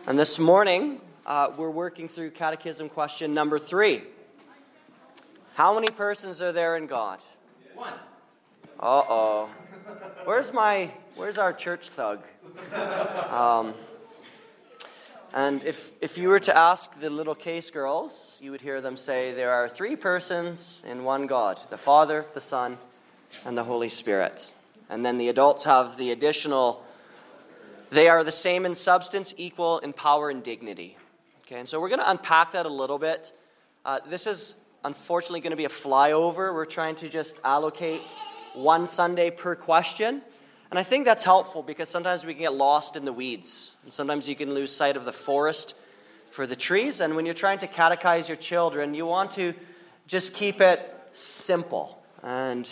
And this morning, we're working through Catechism question number 3. How many persons are there in God? 1. Uh-oh. Where's our church thug? And if you were to ask the little case girls, you would hear them say there are 3 persons in one God, the Father, the Son, and the Holy Spirit. And then the adults have the additional, they are the same in substance, equal in power and dignity. Okay, and so we're going to unpack that a little bit. This is unfortunately going to be a flyover. We're trying to just allocate one Sunday per question. And I think that's helpful because sometimes we can get lost in the weeds. And sometimes you can lose sight of the forest for the trees. And when you're trying to catechize your children, you want to just keep it simple. And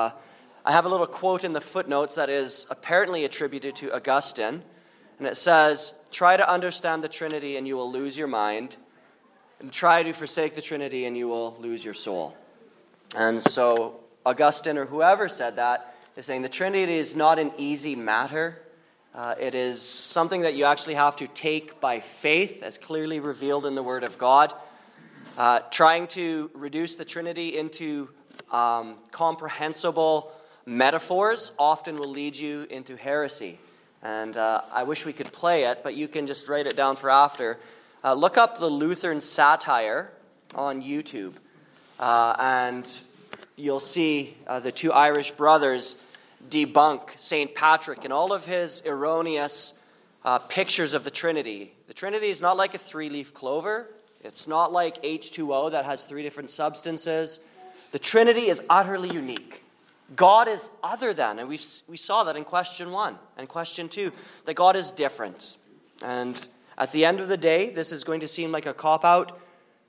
I have a little quote in the footnotes that is apparently attributed to Augustine. And it says, "Try to understand the Trinity and you will lose your mind. And try to forsake the Trinity and you will lose your soul." And so Augustine, or whoever said that, is saying the Trinity is not an easy matter. It is something that you actually have to take by faith, as clearly revealed in the Word of God. Trying to reduce the Trinity into comprehensible metaphors often will lead you into heresy. And I wish we could play it, but you can just write it down for after. Look up the Lutheran satire on YouTube, and you'll see the 2 Irish brothers debunk St. Patrick and all of his erroneous pictures of the Trinity. The Trinity is not like a 3-leaf clover. It's not like H2O that has 3 different substances. The Trinity is utterly unique. God is other than, and we saw that in question 1 and question 2, that God is different. And at the end of the day, this is going to seem like a cop-out.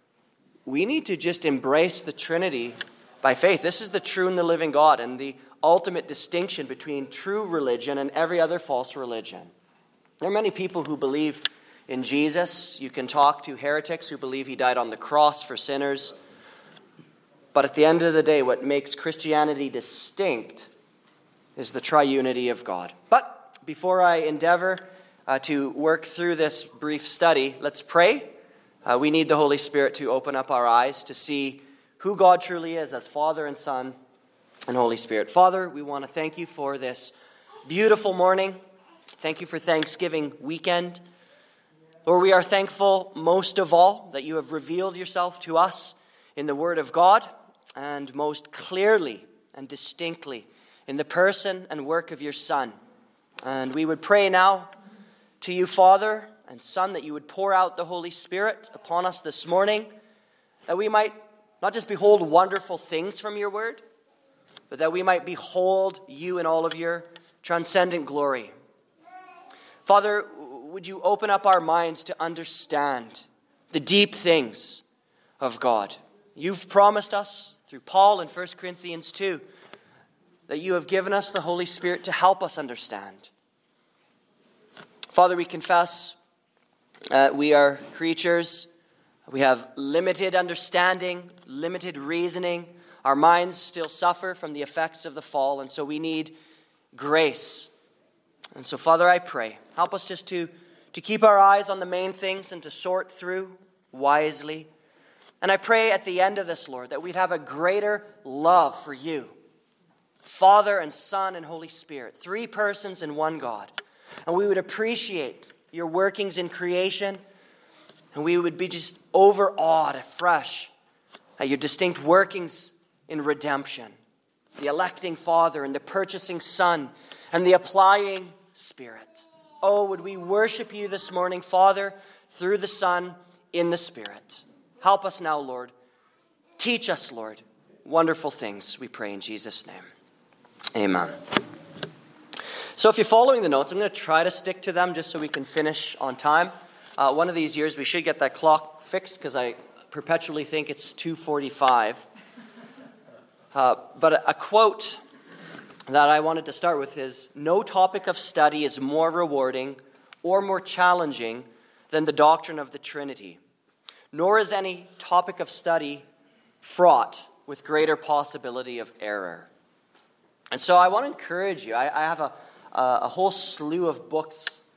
We need to just embrace the Trinity by faith. This is the true and the living God and the ultimate distinction between true religion and every other false religion. There are many people who believe in Jesus. You can talk to heretics who believe he died on the cross for sinners. But at the end of the day, what makes Christianity distinct is the triunity of God. But before I endeavor to work through this brief study, let's pray. We need the Holy Spirit to open up our eyes to see who God truly is as Father and Son and Holy Spirit. Father, we want to thank you for this beautiful morning. Thank you for Thanksgiving weekend. Lord, we are thankful most of all that you have revealed yourself to us in the Word of God, and most clearly and distinctly in the person and work of your Son. And we would pray now to you, Father and Son, that you would pour out the Holy Spirit upon us this morning, that we might not just behold wonderful things from your word, but that we might behold you in all of your transcendent glory. Father, would you open up our minds to understand the deep things of God? You've promised us through Paul in 1 Corinthians 2 that you have given us the Holy Spirit to help us understand. Father, we confess we are creatures. We have limited understanding, limited reasoning. Our minds still suffer from the effects of the fall, and so we need grace. And so, Father, I pray, help us just to keep our eyes on the main things and to sort through wisely. And I pray at the end of this, Lord, that we'd have a greater love for you, Father and Son and Holy Spirit, 3 persons in one God. And we would appreciate your workings in creation, and we would be just overawed afresh at your distinct workings in redemption, the electing Father and the purchasing Son and the applying Spirit. Oh, would we worship you this morning, Father, through the Son, in the Spirit. Help us now, Lord. Teach us, Lord, wonderful things, we pray in Jesus' name. Amen. So if you're following the notes, I'm going to try to stick to them just so we can finish on time. One of these years we should get that clock fixed because I perpetually think it's 2:45. But a quote that I wanted to start with is, "No topic of study is more rewarding or more challenging than the doctrine of the Trinity. Nor is any topic of study fraught with greater possibility of error." And so I want to encourage you. I have a whole slew of books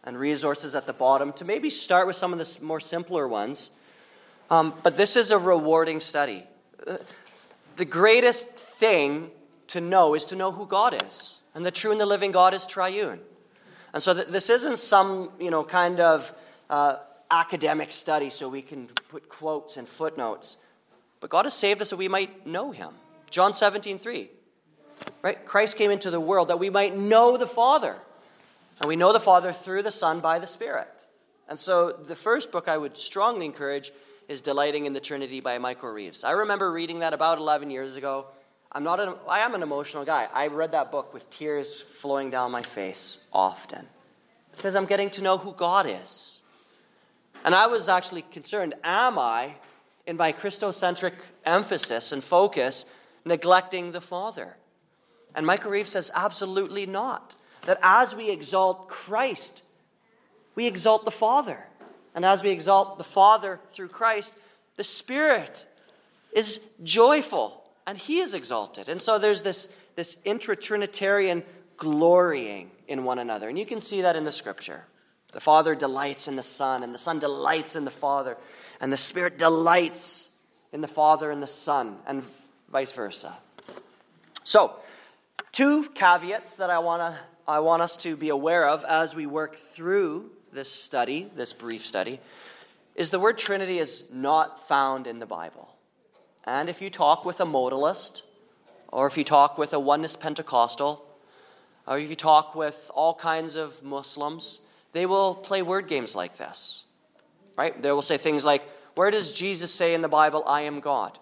and resources at the bottom to maybe start with some of the more simpler ones. But this is a rewarding study. The greatest thing to know is to know who God is. And the true and the living God is triune. And so this isn't some, kind of academic study so we can put quotes and footnotes. But God has saved us so we might know him. John 17:3. Right? Christ came into the world that we might know the Father. And we know the Father through the Son by the Spirit. And so the first book I would strongly encourage is Delighting in the Trinity by Michael Reeves. I remember reading that about 11 years ago. I am an emotional guy. I read that book with tears flowing down my face often because I'm getting to know who God is. And I was actually concerned, am I, in my Christocentric emphasis and focus, neglecting the Father? And Michael Reeves says absolutely not. That as we exalt Christ, we exalt the Father. And as we exalt the Father through Christ, the Spirit is joyful and he is exalted. And so there's this intra-Trinitarian glorying in one another. And you can see that in the Scripture. The Father delights in the Son, and the Son delights in the Father, and the Spirit delights in the Father and the Son, and vice versa. So, two caveats that I want us to be aware of as we work through this study, this brief study, is the word Trinity is not found in the Bible. And if you talk with a modalist, or if you talk with a oneness Pentecostal, or if you talk with all kinds of Muslims, they will play word games like this. Right? They will say things like, where does Jesus say in the Bible, I am God?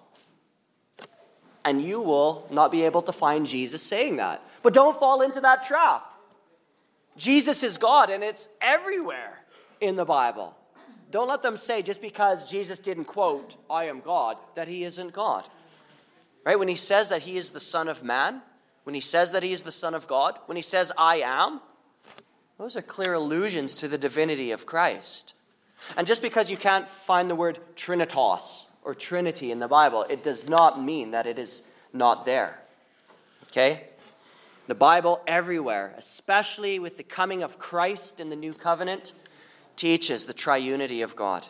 And you will not be able to find Jesus saying that. But don't fall into that trap. Jesus is God, and it's everywhere in the Bible. Don't let them say just because Jesus didn't quote, I am God, that he isn't God. Right? When he says that he is the Son of Man, when he says that he is the Son of God, when he says, I am, those are clear allusions to the divinity of Christ. And just because you can't find the word Trinitas or Trinity in the Bible, it does not mean that it is not there. Okay? The Bible everywhere, especially with the coming of Christ in the new covenant, teaches the triunity of God.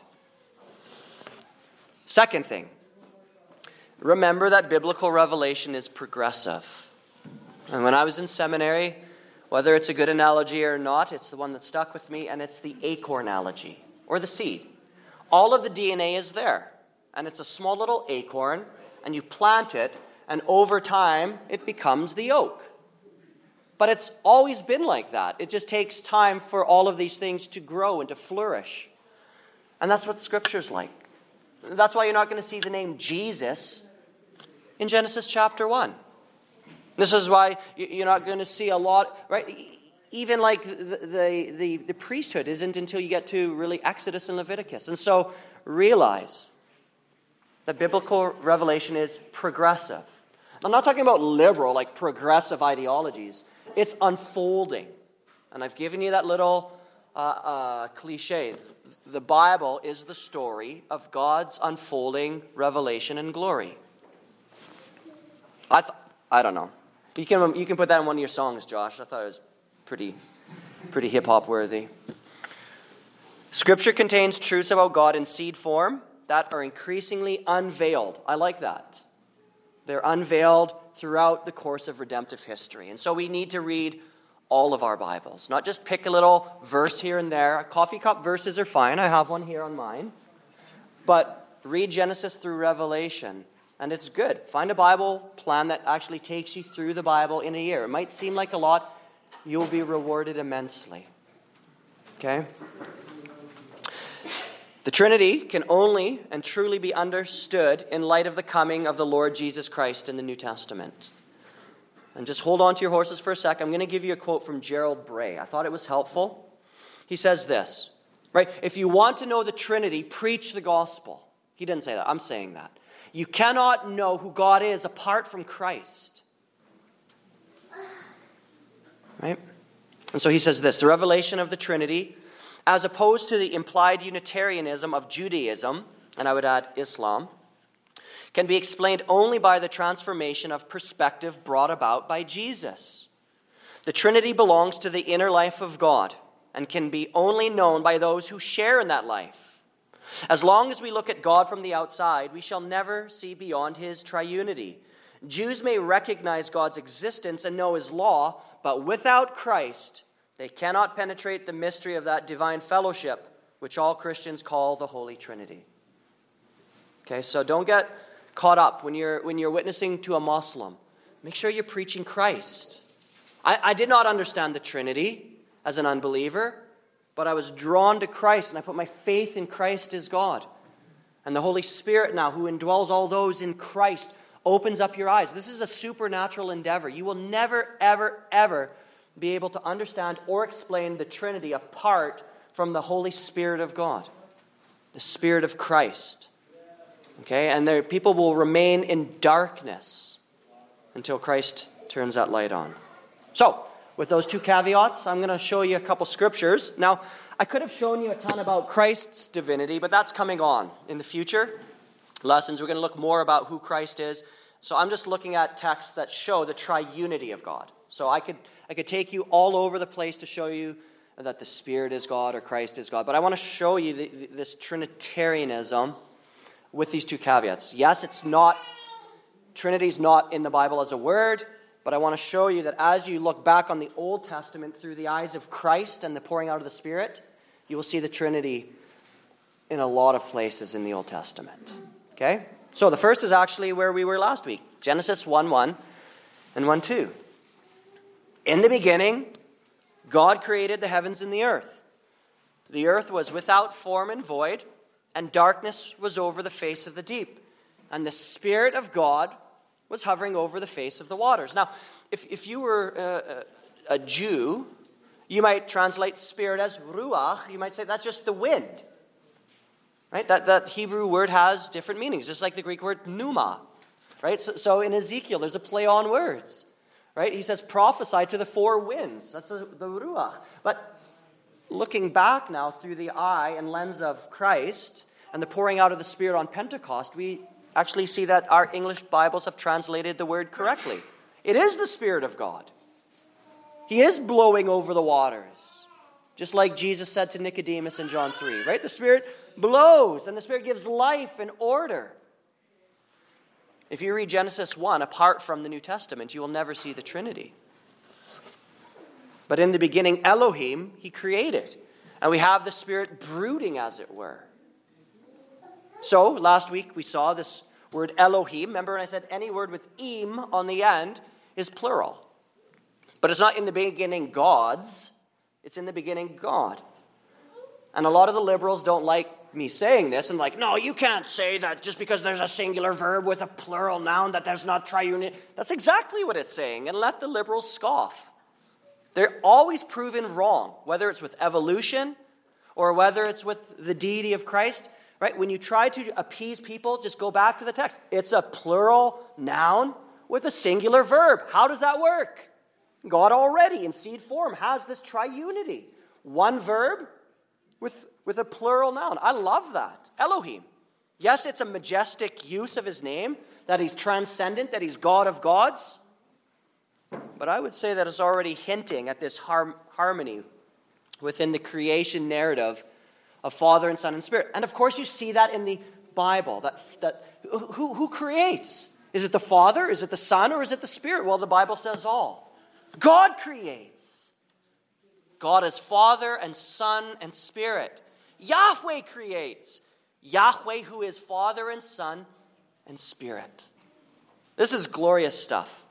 Second thing, remember that biblical revelation is progressive. And when I was in seminary, whether it's a good analogy or not, it's the one that stuck with me, and it's the acorn analogy, or the seed. All of the DNA is there, and it's a small little acorn, and you plant it, and over time, it becomes the oak. But it's always been like that. It just takes time for all of these things to grow and to flourish. And that's what Scripture's like. That's why you're not going to see the name Jesus in Genesis chapter 1. This is why you're not going to see a lot, right? Even like the priesthood isn't until you get to really Exodus and Leviticus. And so realize that biblical revelation is progressive. I'm not talking about liberal, like progressive ideologies. It's unfolding. And I've given you that little cliche. The Bible is the story of God's unfolding revelation and glory. I don't know. You can put that in one of your songs, Josh. I thought it was pretty hip-hop worthy. Scripture contains truths about God in seed form that are increasingly unveiled. I like that. They're unveiled throughout the course of redemptive history. And so we need to read all of our Bibles, not just pick a little verse here and there. Coffee cup verses are fine. I have one here on mine. But read Genesis through Revelation, and it's good. Find a Bible plan that actually takes you through the Bible in a year. It might seem like a lot. You'll be rewarded immensely. Okay? The Trinity can only and truly be understood in light of the coming of the Lord Jesus Christ in the New Testament. And just hold on to your horses for a sec. I'm going to give you a quote from Gerald Bray. I thought it was helpful. He says this, right? If you want to know the Trinity, preach the gospel. He didn't say that. I'm saying that. You cannot know who God is apart from Christ. Right? And so he says this, the revelation of the Trinity, as opposed to the implied Unitarianism of Judaism, and I would add Islam, can be explained only by the transformation of perspective brought about by Jesus. The Trinity belongs to the inner life of God, and can be only known by those who share in that life. As long as we look at God from the outside, we shall never see beyond his triunity. Jews may recognize God's existence and know his law, but without Christ, they cannot penetrate the mystery of that divine fellowship, which all Christians call the Holy Trinity. Okay, so don't get caught up when you're witnessing to a Muslim. Make sure you're preaching Christ. I did not understand the Trinity as an unbeliever, but I was drawn to Christ, and I put my faith in Christ as God. And the Holy Spirit now, who indwells all those in Christ, opens up your eyes. This is a supernatural endeavor. You will never, ever, ever be able to understand or explain the Trinity apart from the Holy Spirit of God, the Spirit of Christ. Okay, and people will remain in darkness until Christ turns that light on. So, with those two caveats, I'm going to show you a couple scriptures. Now, I could have shown you a ton about Christ's divinity, but that's coming on in the future lessons. We're going to look more about who Christ is. So I'm just looking at texts that show the triunity of God. So I could take you all over the place to show you that the Spirit is God or Christ is God. But I want to show you this Trinitarianism with these two caveats. Yes, Trinity's not in the Bible as a word, but I want to show you that as you look back on the Old Testament through the eyes of Christ and the pouring out of the Spirit, you will see the Trinity in a lot of places in the Old Testament. Okay? So the first is actually where we were last week. Genesis 1:1 and 1:2. In the beginning, God created the heavens and the earth. The earth was without form and void, and darkness was over the face of the deep. And the Spirit of God was hovering over the face of the waters. Now, if you were a Jew, you might translate spirit as ruach. You might say that's just the wind. Right? That Hebrew word has different meanings, just like the Greek word pneuma. Right? So in Ezekiel, there's a play on words. Right? He says prophesy to the four winds. That's the ruach. But looking back now through the eye and lens of Christ and the pouring out of the Spirit on Pentecost, we actually see that our English Bibles have translated the word correctly. It is the Spirit of God. He is blowing over the waters. Just like Jesus said to Nicodemus in John 3, right? The Spirit blows, and the Spirit gives life and order. If you read Genesis 1, apart from the New Testament, you will never see the Trinity. But in the beginning, Elohim, he created. And we have the Spirit brooding, as it were. So, last week we saw this word Elohim. Remember when I said any word with im on the end is plural. But it's not in the beginning gods. It's in the beginning God. And a lot of the liberals don't like me saying this and like, no, you can't say that just because there's a singular verb with a plural noun that there's not triunity. That's exactly what it's saying, and let the liberals scoff. They're always proven wrong, whether it's with evolution or whether it's with the deity of Christ. Right? When you try to appease people, just go back to the text. It's a plural noun with a singular verb. How does that work? God already in seed form has this triunity. One verb with a plural noun. I love that. Elohim. Yes, it's a majestic use of his name, that he's transcendent, that he's God of gods. But I would say that it's already hinting at this harmony within the creation narrative of Father and Son and Spirit. And of course you see that in the Bible. Who creates? Is it the Father? Is it the Son? Or is it the Spirit? Well, the Bible says all. God creates. God is Father and Son and Spirit. Yahweh creates. Yahweh, who is Father and Son and Spirit. This is glorious stuff.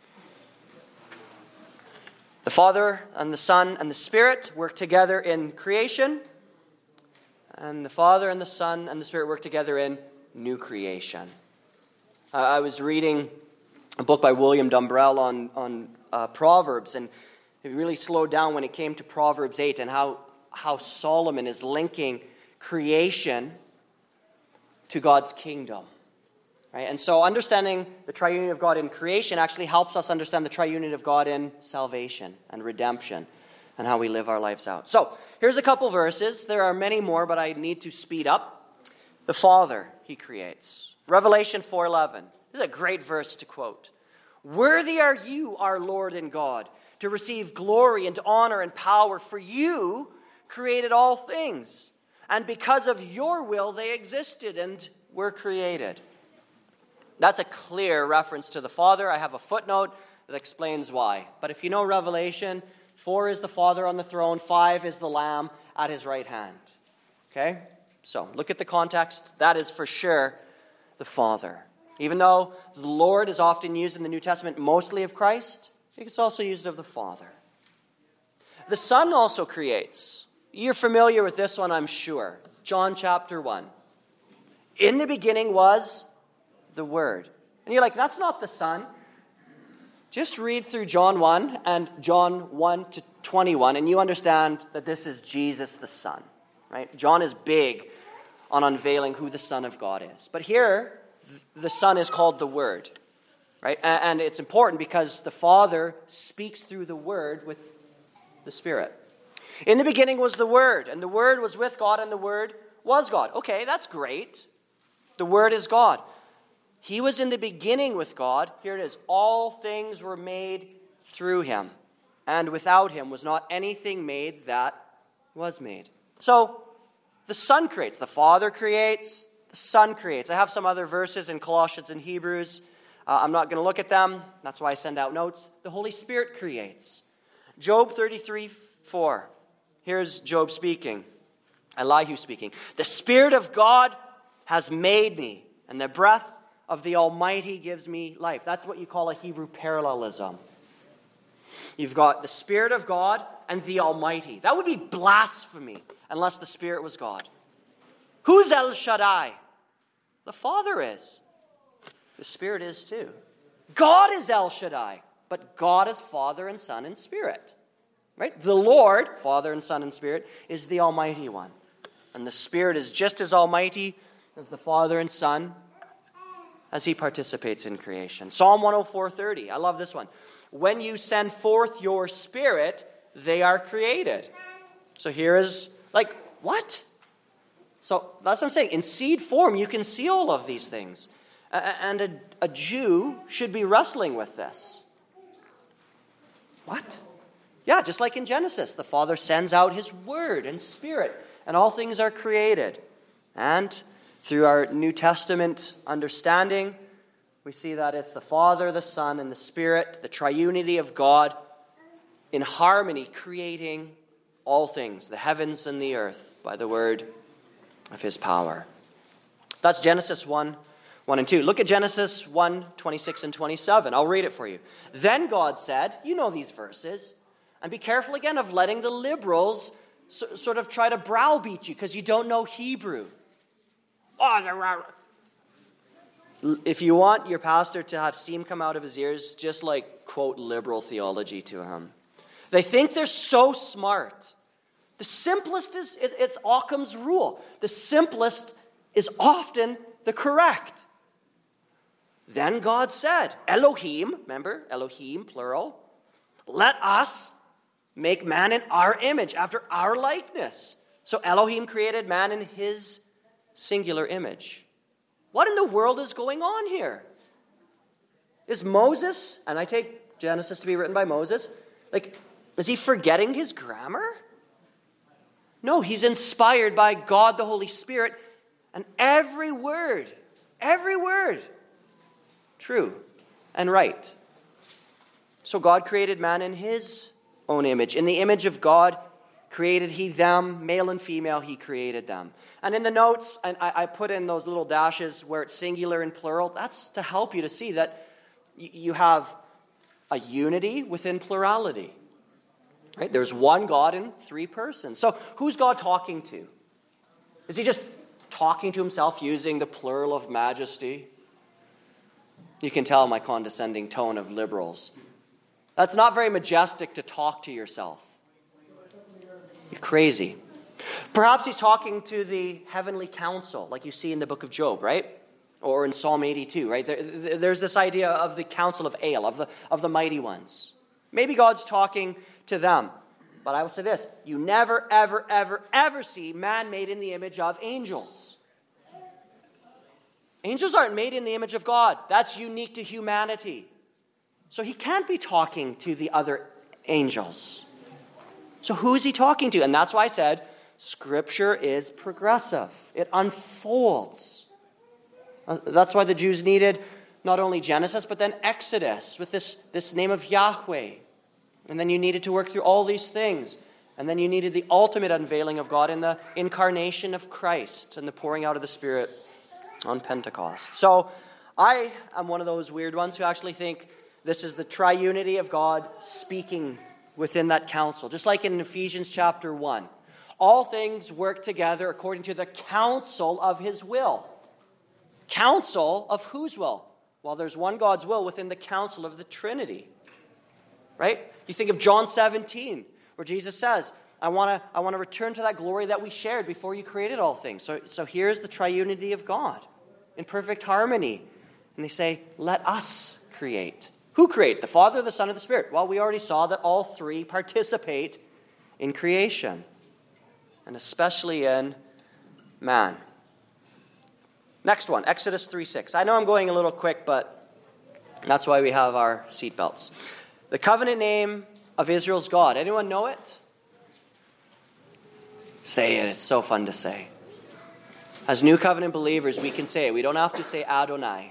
The Father and the Son and the Spirit work together in creation. And the Father and the Son and the Spirit work together in new creation. I was reading a book by William Dumbrell on Proverbs, and it really slowed down when it came to Proverbs 8 and how Solomon is linking creation to God's kingdom. Right? And so understanding the triunity of God in creation actually helps us understand the triunity of God in salvation and redemption and how we live our lives out. So, here's a couple verses. There are many more, but I need to speed up. The Father, he creates. Revelation 4:11. This is a great verse to quote. Worthy are you, our Lord and God, to receive glory and honor and power, for you created all things. And because of your will, they existed and were created. That's a clear reference to the Father. I have a footnote that explains why. But if you know Revelation, 4 is the Father on the throne, 5 is the Lamb at his right hand. Okay? So, look at the context. That is for sure the Father. Even though the Lord is often used in the New Testament mostly of Christ, it's also used of the Father. The Son also creates. You're familiar with this one, I'm sure. John chapter 1. In the beginning was the Word. And you're like, that's not the Son. Just read through John 1 and John 1 to 21, and you understand that this is Jesus the Son. Right? John is big on unveiling who the Son of God is. But here, the Son is called the Word. Right? And it's important because the Father speaks through the Word with the Spirit. In the beginning was the Word, and the Word was with God, and the Word was God. Okay, that's great. The Word is God. He was in the beginning with God. Here it is. All things were made through him, and without him was not anything made that was made. So, the Son creates. The Father creates. The Son creates. I have some other verses in Colossians and Hebrews. I'm not going to look at them. That's why I send out notes. The Holy Spirit creates. Job 33:4. Here's Job speaking. Elihu speaking. The Spirit of God has made me, and the breath of the Almighty gives me life. That's what you call a Hebrew parallelism. You've got the Spirit of God and the Almighty. That would be blasphemy unless the Spirit was God. Who's El Shaddai? The Father is. The Spirit is too. God is El Shaddai, but God is Father and Son and Spirit. Right? The Lord, Father and Son and Spirit, is the Almighty One. And the Spirit is just as almighty as the Father and Son as he participates in creation. Psalm 104:30. I love this one. When you send forth your Spirit, they are created. So here is, like, what? So that's what I'm saying. In seed form, you can see all of these things. And a Jew should be wrestling with this. What? Yeah, just like in Genesis, the Father sends out his Word and Spirit, and all things are created. And through our New Testament understanding, we see that it's the Father, the Son, and the Spirit, the triunity of God, in harmony creating all things, the heavens and the earth, by the word of his power. That's Genesis 1 and 2. Look at Genesis 1, 26 and 27. I'll read it for you. Then God said, you know these verses, and be careful again of letting the liberals sort of try to browbeat you because you don't know Hebrew. If you want your pastor to have steam come out of his ears, just like quote liberal theology to him. They think they're so smart. The simplest is, it's Occam's rule. The simplest is often the correct. Then God said, Elohim, remember, Elohim, plural, let us make man in our image, after our likeness. So Elohim created man in his singular image. What in the world is going on here? Is Moses, and I take Genesis to be written by Moses, like, is he forgetting his grammar? No, he's inspired by God the Holy Spirit, and every word, true and right. So God created man in his own image. In the image of God created he them, male and female, he created them. And in the notes, and I put in those little dashes where it's singular and plural. That's to help you to see that you have a unity within plurality. Right? There's one God in three persons. So who's God talking to? Is he just talking to himself using the plural of majesty? You can tell my condescending tone of liberals. That's not very majestic to talk to yourself. You're crazy. Perhaps he's talking to the heavenly council, like you see in the book of Job, right? Or in Psalm 82, right? There's this idea of the council of Ale, of the mighty ones. Maybe God's talking to them. But I will say this, you never, ever, ever, ever see man made in the image of angels. Angels aren't made in the image of God. That's unique to humanity. So he can't be talking to the other angels. So who is he talking to? And that's why I said Scripture is progressive. It unfolds. That's why the Jews needed not only Genesis, but then Exodus with this name of Yahweh. And then you needed to work through all these things. And then you needed the ultimate unveiling of God in the incarnation of Christ and the pouring out of the Spirit on Pentecost. So I am one of those weird ones who actually think this is the triunity of God speaking within that council. Just like in Ephesians chapter 1. All things work together according to the counsel of his will. Counsel of whose will? Well, there's one God's will within the counsel of the Trinity. Right? You think of John 17, where Jesus says, I want to return to that glory that we shared before you created all things. So here's the triunity of God in perfect harmony. And they say, let us create. Who create? The Father, the Son, and the Spirit. Well, we already saw that all three participate in creation, and especially in man. Next one, Exodus 3:6. I know I'm going a little quick, but that's why we have our seatbelts. The covenant name of Israel's God. Anyone know it? Say it. It's so fun to say. As New Covenant believers, we can say it. We don't have to say Adonai.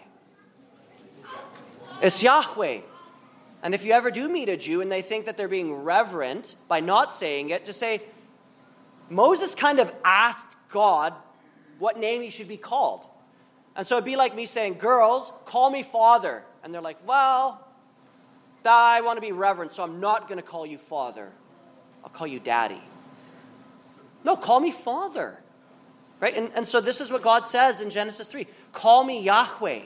It's Yahweh. And if you ever do meet a Jew and they think that they're being reverent by not saying it, just say, Moses kind of asked God what name he should be called. And so it'd be like me saying, girls, call me father. And they're like, well, I want to be reverent, so I'm not going to call you father. I'll call you daddy. No, call me father. Right? And so this is what God says in Genesis 3. Call me Yahweh.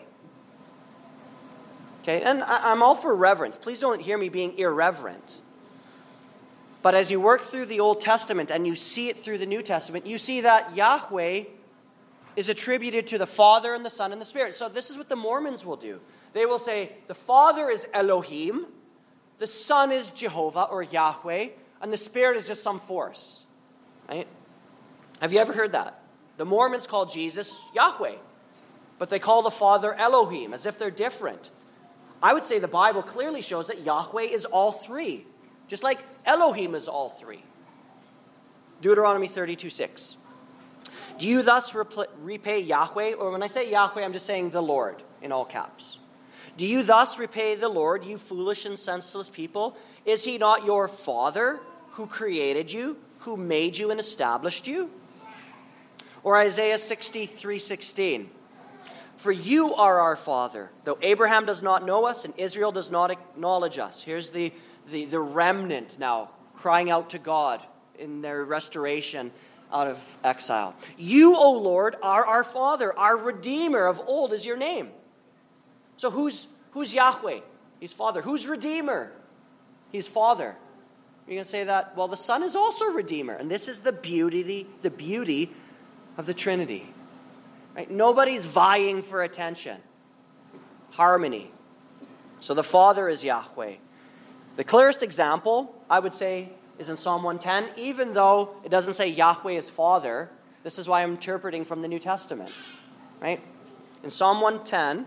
Okay, and I'm all for reverence. Please don't hear me being irreverent. But as you work through the Old Testament and you see it through the New Testament, you see that Yahweh is attributed to the Father and the Son and the Spirit. So this is what the Mormons will do. They will say the Father is Elohim, the Son is Jehovah or Yahweh, and the Spirit is just some force. Right? Have you ever heard that? The Mormons call Jesus Yahweh, but they call the Father Elohim as if they're different. I would say the Bible clearly shows that Yahweh is all three, just like Elohim is all three. Deuteronomy 32:6. Do you thus repay Yahweh? Or when I say Yahweh, I'm just saying the Lord in all caps. Do you thus repay the Lord, you foolish and senseless people? Is he not your Father who created you, who made you and established you? Or Isaiah 63:16. For you are our Father, though Abraham does not know us and Israel does not acknowledge us. Here's the remnant now crying out to God in their restoration out of exile. You, O Lord, are our Father, our Redeemer. Of old is your name. So who's Yahweh? He's Father. Who's Redeemer? He's Father. You're going to say that, well, the Son is also Redeemer. And this is the beauty of the Trinity. Right? Nobody's vying for attention. Harmony. So the Father is Yahweh. The clearest example, I would say, is in Psalm 110. Even though it doesn't say Yahweh is Father, this is why I'm interpreting from the New Testament. Right? In Psalm 110,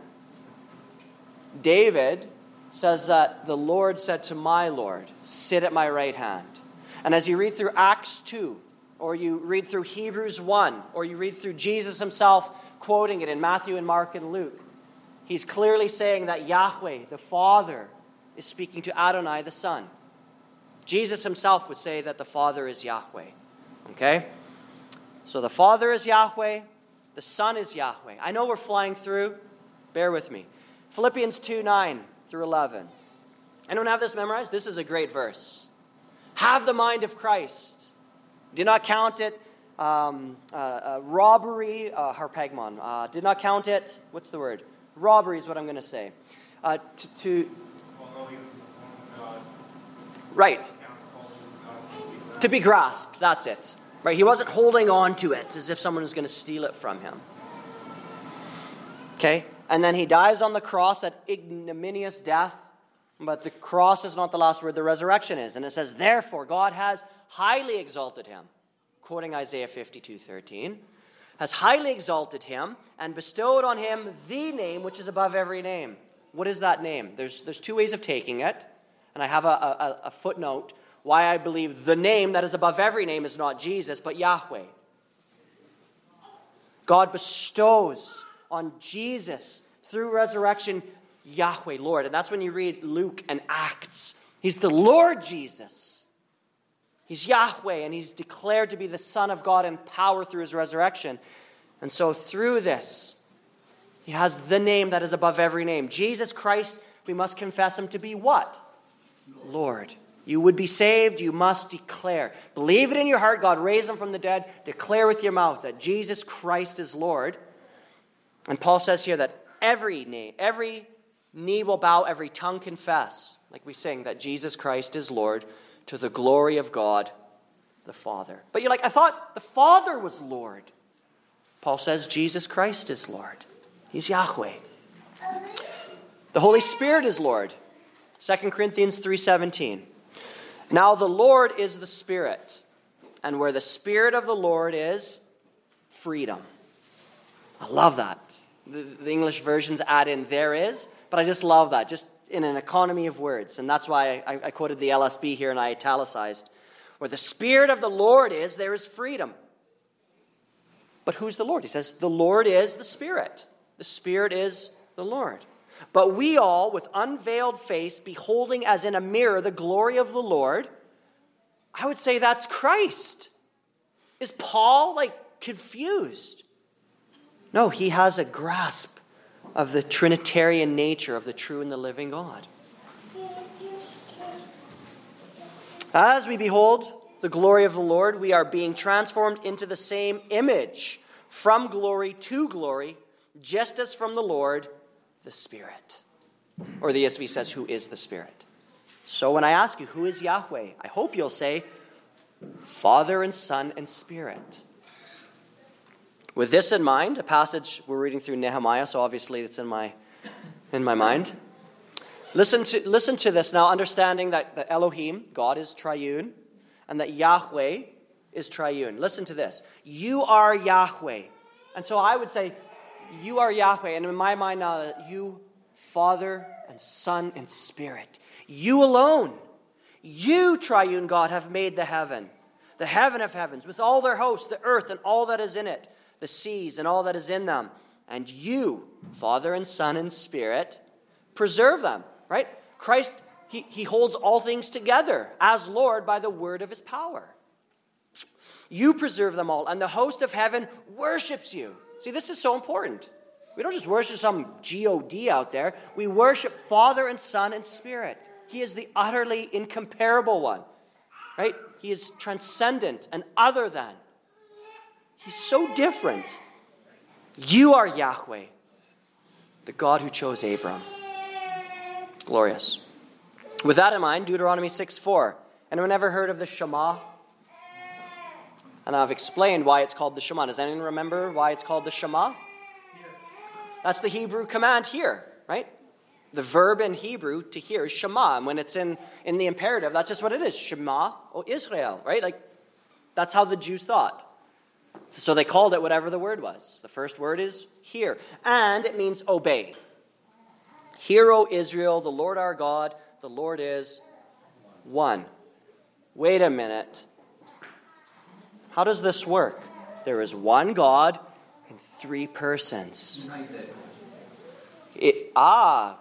David says that the Lord said to my Lord, sit at my right hand. And as you read through Acts 2, or you read through Hebrews 1, or you read through Jesus himself quoting it in Matthew and Mark and Luke, he's clearly saying that Yahweh, the Father, is speaking to Adonai, the Son. Jesus himself would say that the Father is Yahweh. Okay? So the Father is Yahweh, the Son is Yahweh. I know we're flying through. Bear with me. Philippians 2:9 through 11. Anyone have this memorized? This is a great verse. Have the mind of Christ. Do not count it robbery, harpagmon. Did not count it, what's the word? Robbery is what I'm going to say. Right. To be grasped, that's it. Right? He wasn't holding on to it as if someone was going to steal it from him. Okay? And then he dies on the cross, that ignominious death. But the cross is not the last word, the resurrection is. And it says, therefore, God has highly exalted him, quoting Isaiah 52:13, has highly exalted him and bestowed on him the name which is above every name. What is that name? There's two ways of taking it, and I have a footnote. why I believe the name that is above every name is not Jesus, but Yahweh. God bestows on Jesus through resurrection Yahweh, Lord. And that's when you read Luke and Acts. He's the Lord Jesus. He's Yahweh, and he's declared to be the Son of God in power through his resurrection. And so through this, he has the name that is above every name. Jesus Christ, we must confess him to be what? Lord. You would be saved, you must declare. Believe it in your heart, God raised him from the dead. Declare with your mouth that Jesus Christ is Lord. And Paul says here that every knee will bow, every tongue confess, like we sing, that Jesus Christ is Lord, to the glory of God the Father. But you're like, I thought the Father was Lord. Paul says Jesus Christ is Lord. He's Yahweh. The Holy Spirit is Lord. 2 Corinthians 3:17. Now the Lord is the Spirit, and where the Spirit of the Lord is, freedom. I love that. The English versions add in there is, but I just love that, just in an economy of words. And that's why I quoted the LSB here and I italicized. Where the Spirit of the Lord is, there is freedom. But who's the Lord? He says, the Lord is the Spirit. The Spirit is the Lord. But we all, with unveiled face, beholding as in a mirror the glory of the Lord, I would say that's Christ. Is Paul, confused? No, he has a grasp of the Trinitarian nature of the true and the living God. As we behold the glory of the Lord, we are being transformed into the same image, from glory to glory, just as from the Lord, the Spirit. Or the ESV says, who is the Spirit? So when I ask you, who is Yahweh? I hope you'll say, Father and Son and Spirit. With this in mind, a passage we're reading through Nehemiah, so obviously it's in my mind. Listen to this now, understanding that Elohim, God, is triune, and that Yahweh is triune. Listen to this. You are Yahweh. And so I would say, you are Yahweh. And in my mind now, you, Father and Son and Spirit. You alone, you, triune God, have made the heaven of heavens, with all their hosts, the earth and all that is in it, the seas and all that is in them. And you, Father and Son and Spirit, preserve them, right? Christ, he holds all things together as Lord by the word of his power. You preserve them all, and the host of heaven worships you. See, this is so important. We don't just worship some God out there. We worship Father and Son and Spirit. He is the utterly incomparable one, right? He is transcendent and other than. He's so different. You are Yahweh, the God who chose Abram. Glorious. With that in mind, Deuteronomy 6:4. Anyone ever heard of the Shema? And I've explained why it's called the Shema. Does anyone remember why it's called the Shema? That's the Hebrew command here, right? The verb in Hebrew to hear is Shema. And when it's in the imperative, that's just what it is. Shema, O Israel, right? That's how the Jews thought. So they called it whatever the word was. The first word is hear. And it means obey. Hear, O Israel, the Lord our God, the Lord is one. Wait a minute. How does this work? There is one God in three persons. Have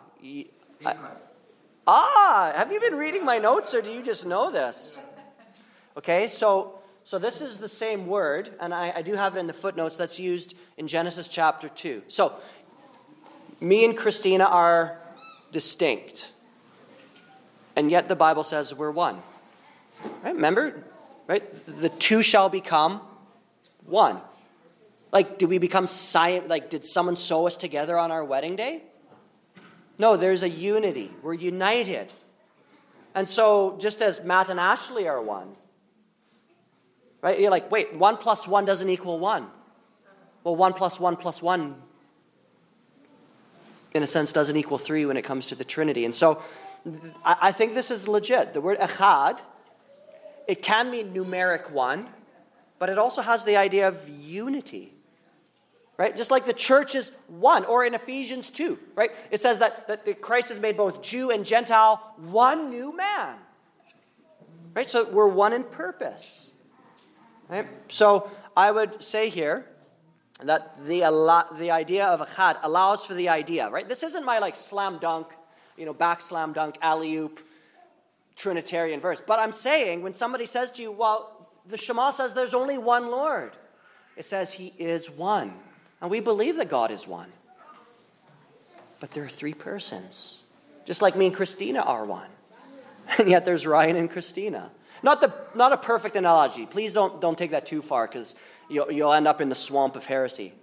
you been reading my notes, or do you just know this? Okay, so this is the same word, and I do have it in the footnotes that's used in Genesis chapter 2. So, me and Christina are distinct, and yet the Bible says we're one. Right? Remember? Right? The two shall become one. Did we become did someone sew us together on our wedding day? No, there's a unity. We're united. And so, just as Matt and Ashley are one, right? You're like, wait, 1 + 1 doesn't equal 1. Well, 1 + 1 + 1, in a sense, doesn't equal 3 when it comes to the Trinity. And so, I think this is legit. The word echad, it can mean numeric 1, but it also has the idea of unity. Right? Just like the church is one, or in Ephesians 2, right? It says that Christ has made both Jew and Gentile one new man. Right? So we're one in purpose. Right? So I would say here that the idea of echad allows for the idea, right? This isn't my slam dunk, back slam dunk, alley-oop, Trinitarian verse. But I'm saying when somebody says to you, well, the Shema says there's only one Lord. It says he is one. And we believe that God is one. But there are three persons. Just like me and Christina are one. And yet there's Ryan and Christina. Not a perfect analogy. Please don't take that too far, because you'll end up in the swamp of heresy.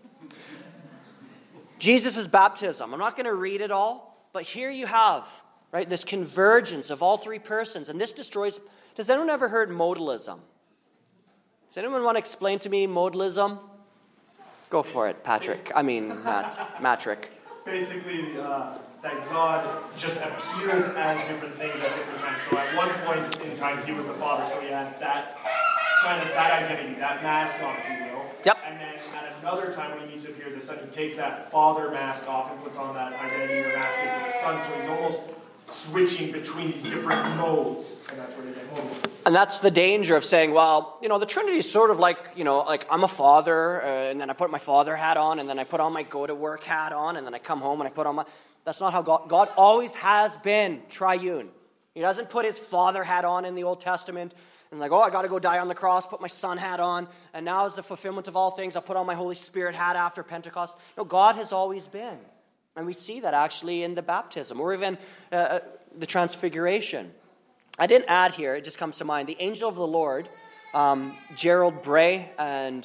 Jesus' baptism. I'm not going to read it all, but here you have, right, this convergence of all three persons, and this destroys. Has anyone ever heard modalism? Does anyone want to explain to me modalism? Go for it, Patrick. I mean, Matrick. Basically, that God just appears as different things at different times. So at one point in time, he was the Father, so he had that kind of that identity, that mask on, if you will. Yep. And then at another time, when he needs to appear as a son, he takes that Father mask off and puts on that identity or mask as the Son. So he's almost switching between these different modes, and that's where they get modal. And that's the danger of saying, well, the Trinity is sort of like I'm a father, and then I put my father hat on, and then I put on my go-to-work hat on, and then I come home and I put on my... That's not how God always has been triune. He doesn't put his father hat on in the Old Testament, and I got to go die on the cross, put my son hat on, and now as the fulfillment of all things, I'll put on my Holy Spirit hat after Pentecost. No, God has always been. And we see that actually in the baptism, or even the transfiguration. I didn't add here, it just comes to mind, the angel of the Lord, Gerald Bray and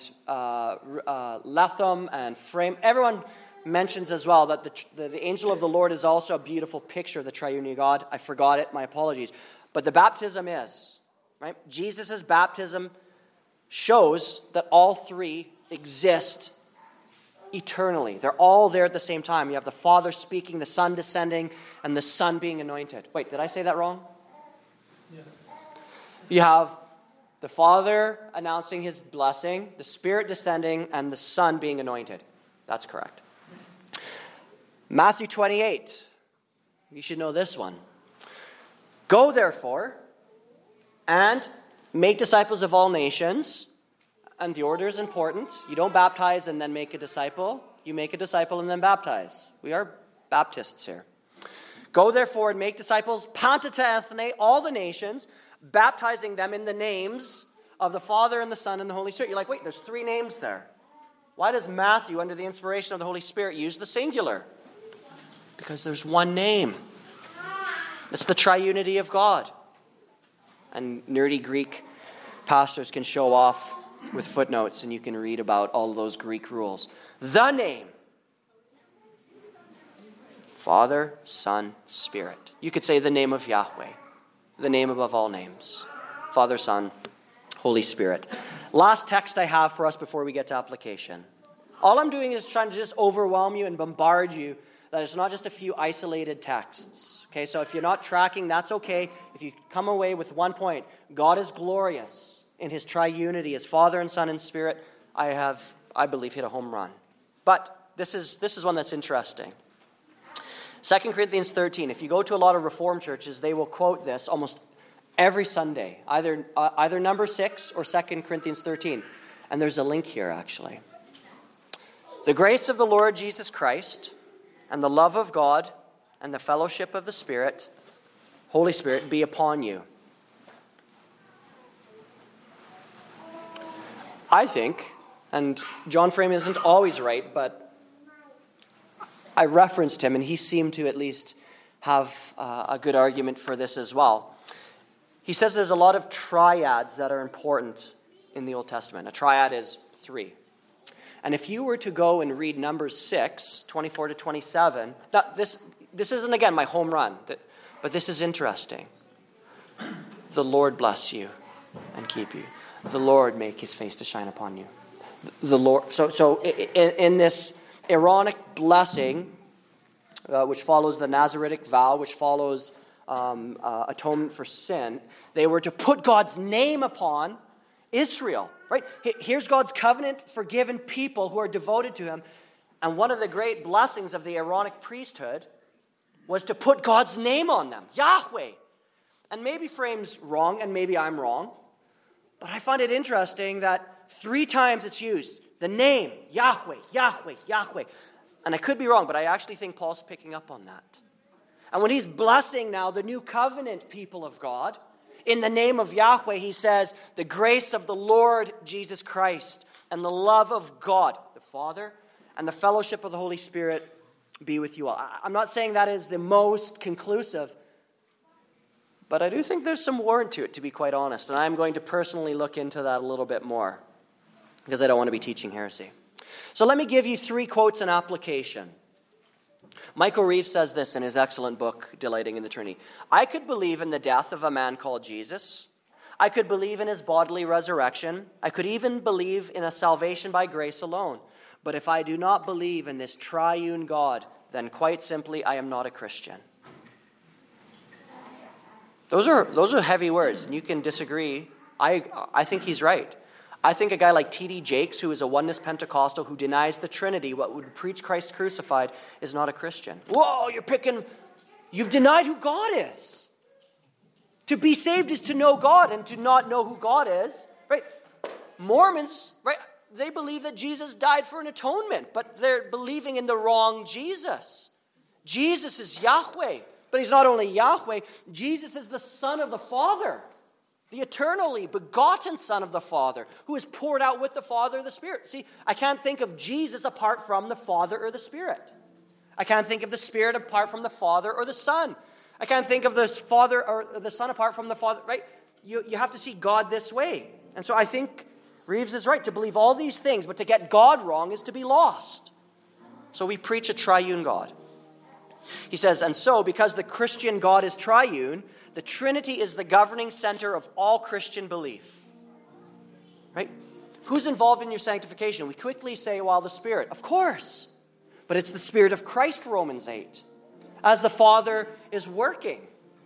Latham and Frame, everyone mentions as well that the angel of the Lord is also a beautiful picture of the triune God. I forgot it, my apologies. But the baptism is, right? Jesus' baptism shows that all three exist eternally. They're all there at the same time. You have the Father speaking, the Son descending, and the Son being anointed. Wait, did I say that wrong? Yes. You have the Father announcing his blessing, the Spirit descending, and the Son being anointed. That's correct. Matthew 28. You should know this one. Go, therefore, and make disciples of all nations. And the order is important. You don't baptize and then make a disciple. You make a disciple and then baptize. We are Baptists here. Go, therefore, and make disciples, panta to ethne, all the nations, baptizing them in the names of the Father and the Son and the Holy Spirit. You're like, wait, there's three names there. Why does Matthew, under the inspiration of the Holy Spirit, use the singular? Because there's one name. It's the triunity of God. And nerdy Greek pastors can show off with footnotes, and you can read about all of those Greek rules. The name. Father, Son, Spirit. You could say the name of Yahweh. The name above all names. Father, Son, Holy Spirit. Last text I have for us before we get to application. All I'm doing is trying to just overwhelm you and bombard you that it's not just a few isolated texts. Okay, so if you're not tracking, that's okay. If you come away with one point, God is glorious in his triunity, as Father and Son and Spirit, I believe, hit a home run. But this is one that's interesting. 2 Corinthians 13. If you go to a lot of Reformed churches, they will quote this almost every Sunday, either number 6 or 2 Corinthians 13. And there's a link here, actually. The grace of the Lord Jesus Christ and the love of God and the fellowship of the Spirit, Holy Spirit, be upon you. I think, and John Frame isn't always right, but I referenced him, and he seemed to at least have a good argument for this as well. He says there's a lot of triads that are important in the Old Testament. A triad is 3. And if you were to go and read Numbers 6, 24 to 27, now this isn't, again, my home run, but this is interesting. The Lord bless you and keep you. The Lord make his face to shine upon you. The Lord. So in this Aaronic blessing, which follows the Nazaritic vow, which follows atonement for sin, they were to put God's name upon Israel. Right? Here's God's covenant forgiven people who are devoted to him. And one of the great blessings of the Aaronic priesthood was to put God's name on them, Yahweh. and maybe frames wrong, and maybe I'm wrong, but I find it interesting that 3 times it's used. The name, Yahweh, Yahweh, Yahweh. And I could be wrong, but I actually think Paul's picking up on that. And when he's blessing now the new covenant people of God, in the name of Yahweh, he says, the grace of the Lord Jesus Christ and the love of God, the Father, and the fellowship of the Holy Spirit be with you all. I'm not saying that is the most conclusive, but I do think there's some warrant to it, to be quite honest. And I'm going to personally look into that a little bit more, because I don't want to be teaching heresy. So let me give you 3 quotes in application. Michael Reeves says this in his excellent book, Delighting in the Trinity. I could believe in the death of a man called Jesus. I could believe in his bodily resurrection. I could even believe in a salvation by grace alone. But if I do not believe in this triune God, then quite simply, I am not a Christian. Those are heavy words, and you can disagree. I think he's right. I think a guy like T.D. Jakes, who is a oneness Pentecostal who denies the Trinity, what would preach Christ crucified, is not a Christian. Whoa, you've denied who God is. To be saved is to know God, and to not know who God is, right? Mormons, right? They believe that Jesus died for an atonement, but they're believing in the wrong Jesus. Jesus is Yahweh, but he's not only Yahweh, Jesus is the Son of the Father. The eternally begotten Son of the Father, who is poured out with the Father the Spirit. See, I can't think of Jesus apart from the Father or the Spirit. I can't think of the Spirit apart from the Father or the Son. I can't think of the Father or the Son apart from the Father, right? You have to see God this way. And so I think Reeves is right to believe all these things, but to get God wrong is to be lost. So we preach a triune God. He says, and so, because the Christian God is triune, the Trinity is the governing center of all Christian belief. Right? Who's involved in your sanctification? We quickly say, well, the Spirit. Of course. But it's the Spirit of Christ, Romans 8, as the Father is working.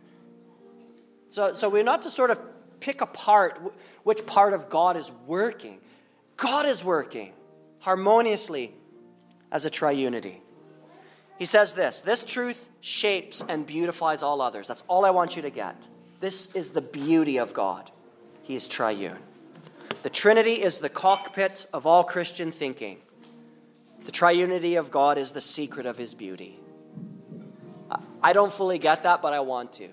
So we're not to sort of pick apart which part of God is working. God is working harmoniously as a triunity. He says this truth shapes and beautifies all others. That's all I want you to get. This is the beauty of God. He is triune. The Trinity is the cockpit of all Christian thinking. The triunity of God is the secret of his beauty. I don't fully get that, but I want to.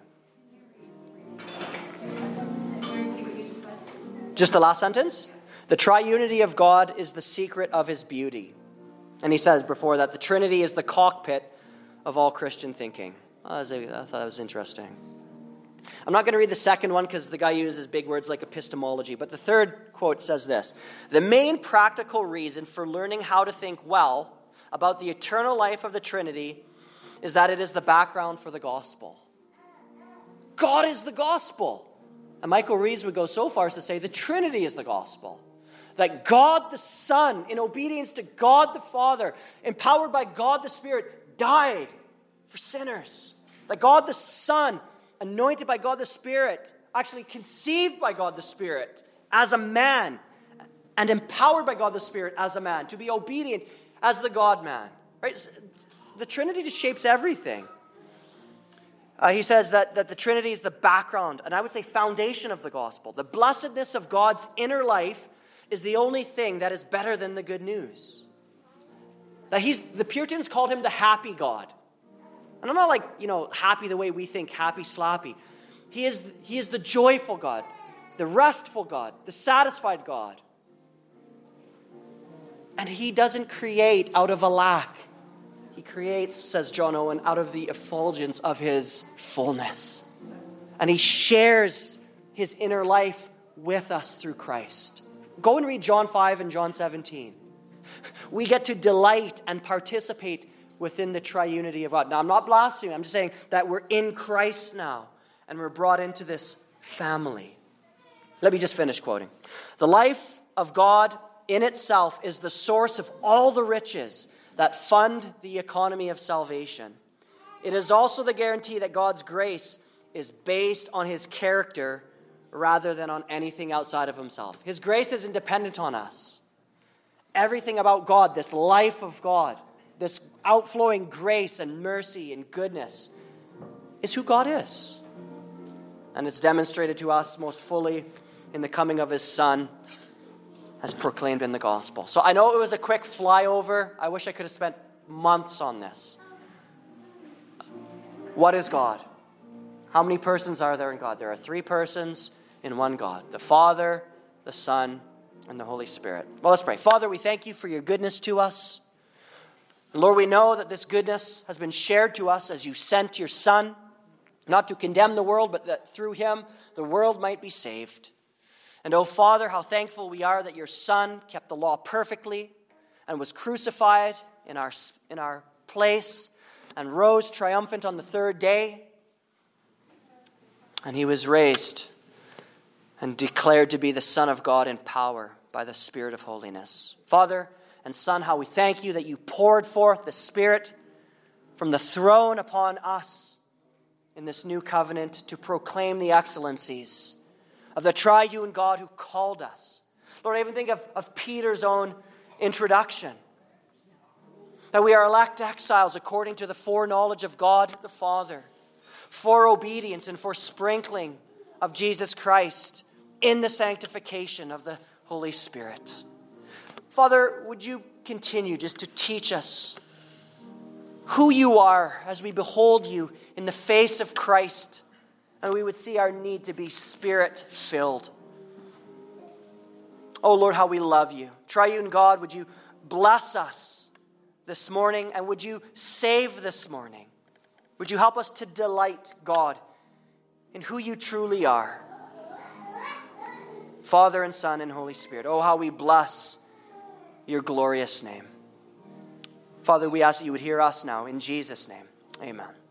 Just the last sentence? The triunity of God is the secret of his beauty. And he says before that, the Trinity is the cockpit of all Christian thinking. I thought that was interesting. I'm not going to read the second one because the guy uses big words like epistemology. But the third quote says this. The main practical reason for learning how to think well about the eternal life of the Trinity is that it is the background for the gospel. God is the gospel. And Michael Reeves would go so far as to say the Trinity is the gospel. That God the Son, in obedience to God the Father, empowered by God the Spirit, died for sinners. That God the Son, anointed by God the Spirit, actually conceived by God the Spirit as a man, and empowered by God the Spirit as a man, to be obedient as the God-man. Right? The Trinity just shapes everything. He says that the Trinity is the background, and I would say foundation of the gospel. The blessedness of God's inner life is the only thing that is better than the good news. That the Puritans called him the happy God. And I'm not like, happy the way we think, happy slappy. He is the joyful God, the restful God, the satisfied God. And he doesn't create out of a lack. He creates, says John Owen, out of the effulgence of his fullness. And he shares his inner life with us through Christ. Go and read John 5 and John 17. We get to delight and participate within the triunity of God. Now, I'm not blaspheming. I'm just saying that we're in Christ now, and we're brought into this family. Let me just finish quoting. The life of God in itself is the source of all the riches that fund the economy of salvation. It is also the guarantee that God's grace is based on his character rather than on anything outside of himself. His grace isn't dependent on us. Everything about God, this life of God, this outflowing grace and mercy and goodness, is who God is. And it's demonstrated to us most fully in the coming of his Son as proclaimed in the gospel. So I know it was a quick flyover. I wish I could have spent months on this. What is God? How many persons are there in God? There are 3 persons in one God. The Father, the Son, and the Holy Spirit. Well, let's pray. Father, we thank you for your goodness to us. And Lord, we know that this goodness has been shared to us as you sent your Son, not to condemn the world, but that through him the world might be saved. And oh Father, how thankful we are that your Son kept the law perfectly and was crucified in our place and rose triumphant on the 3rd day. And he was raised and declared to be the Son of God in power by the Spirit of holiness. Father and Son, how we thank you that you poured forth the Spirit from the throne upon us in this new covenant to proclaim the excellencies of the triune God who called us. Lord, I even think of Peter's own introduction, that we are elect exiles according to the foreknowledge of God the Father, for obedience and for sprinkling of Jesus Christ in the sanctification of the Holy Spirit. Father, would you continue just to teach us who you are as we behold you in the face of Christ, and we would see our need to be Spirit-filled. Oh Lord, how we love you. Triune God, would you bless us this morning, and would you save this morning? Would you help us to delight, God, in who you truly are? Father and Son and Holy Spirit. Oh, how we bless your glorious name. Father, we ask that you would hear us now. In Jesus' name, amen.